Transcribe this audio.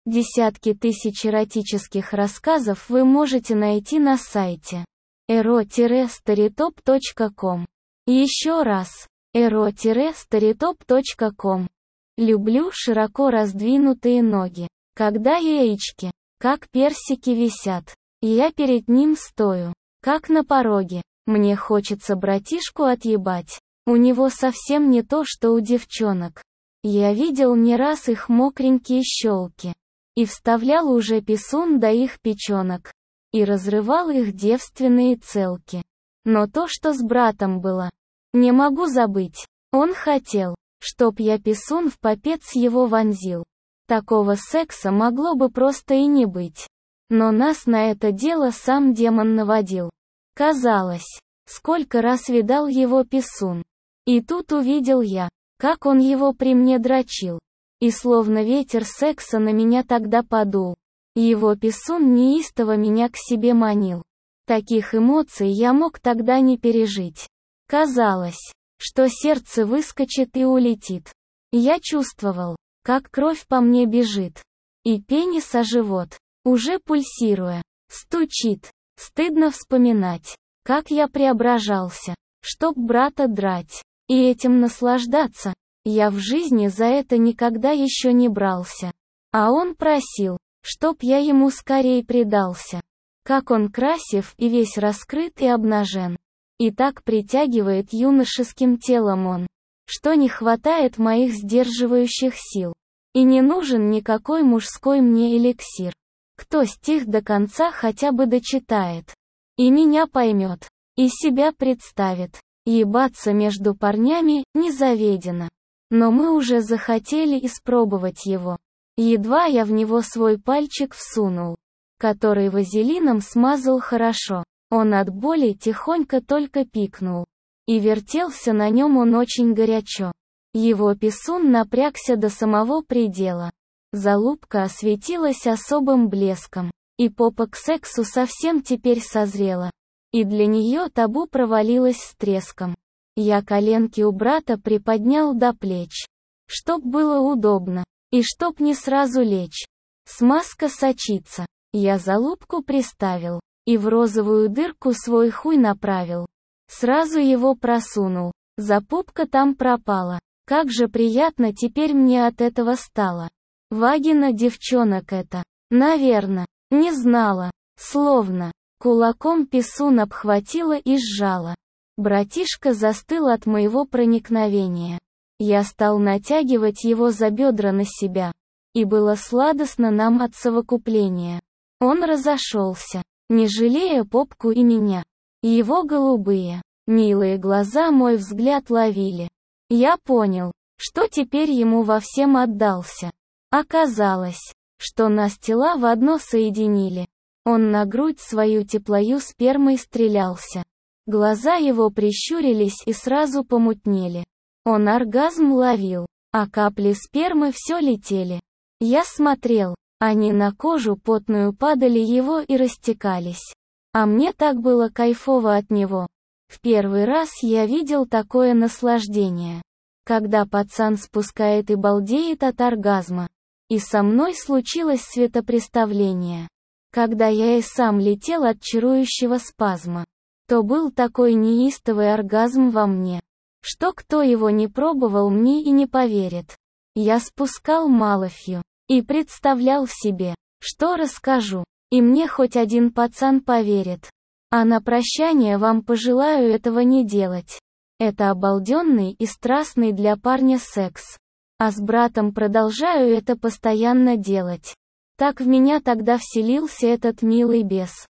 Десятки тысяч эротических рассказов вы можете найти на сайте ero-storytop.com. Еще раз, ero-storytop.com. Люблю широко раздвинутые ноги, когда яички, как персики висят. Я перед ним стою, как на пороге. Мне хочется братишку отъебать. У него совсем не то, что у девчонок. Я видел не раз их мокренькие щелки. И вставлял уже писун до их печенок. И разрывал их девственные целки. Но то, что с братом было, не могу забыть. Он хотел, чтоб я писун в попец его вонзил. Такого секса могло бы просто и не быть. Но нас на это дело сам демон наводил. Казалось, сколько раз видал его писун. И тут увидел я, как он его при мне дрочил. И словно ветер секса на меня тогда подул. Его писун неистово меня к себе манил. Таких эмоций я мог тогда не пережить. Казалось, что сердце выскочит и улетит. Я чувствовал, как кровь по мне бежит. И пенис о живот, уже пульсируя, стучит. Стыдно вспоминать, как я преображался, чтоб брата драть. И этим наслаждаться. Я в жизни за это никогда еще не брался. А он просил, чтоб я ему скорей предался. Как он красив и весь раскрыт и обнажен. И так притягивает юношеским телом он, что не хватает моих сдерживающих сил. И не нужен никакой мужской мне эликсир. Кто стих до конца хотя бы дочитает. И меня поймет. И себя представит. Ебаться между парнями не заведено. Но мы уже захотели испробовать его. Едва я в него свой пальчик всунул, который вазелином смазал хорошо. Он от боли тихонько только пикнул. И вертелся на нем он очень горячо. Его писун напрягся до самого предела. Залупка осветилась особым блеском. И попа к сексу совсем теперь созрела. И для нее табу провалилось с треском. Я коленки у брата приподнял до плеч. Чтоб было удобно. И чтоб не сразу лечь. Смазка сочится. Я залупку приставил. И в розовую дырку свой хуй направил. Сразу его просунул. Запупка там пропала. Как же приятно теперь мне от этого стало. Вагина девчонок это. Наверно. Не знала. Словно. Кулаком писун обхватила и сжала. Братишка застыл от моего проникновения. Я стал натягивать его за бедра на себя. И было сладостно нам от совокупления. Он разошелся, не жалея попку и меня. Его голубые, милые глаза мой взгляд ловили. Я понял, что теперь ему во всем отдался. Оказалось, что нас тела в одно соединили. Он на грудь свою теплою спермой стрелялся. Глаза его прищурились и сразу помутнели. Он оргазм ловил, а капли спермы все летели. Я смотрел, они на кожу потную падали его и растекались. А мне так было кайфово от него. В первый раз я видел такое наслаждение. Когда пацан спускает и балдеет от оргазма. И со мной случилось светопреставление. Когда я и сам летел от чарующего спазма, то был такой неистовый оргазм во мне, что кто его не пробовал, мне и не поверит. Я спускал малофью и представлял себе, что расскажу, и мне хоть один пацан поверит. А на прощание вам пожелаю этого не делать. Это обалденный и страстный для парня секс. А с братом продолжаю это постоянно делать. Так в меня тогда вселился этот милый бес.